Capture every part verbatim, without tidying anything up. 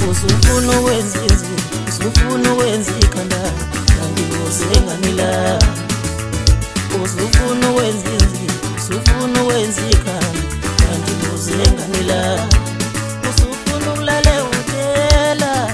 Usufuna wenza izinto, usufuna wenza ikhanda, kanti uzengani la. Usufuna wenza izinto, usufuna wenza ikhanda, kanti uzengani la. Usufuna ukulale utela,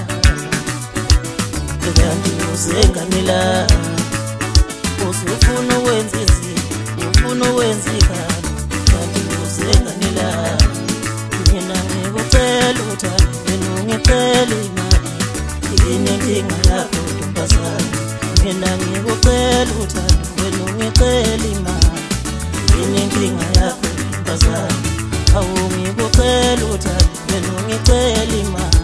kanti uzengani la. Usufuna wenza izinto, ufuna wenza ikhanda, kanti uzengani la. Mina ngikucela uthando, wena ungicela imali, yini inkinga yakho ntombazane? Mina ngikucela uthando, wena ungicela imali, yini inkinga yakho ntombazane? Awu ngikucela uthando, wena ungicela imali.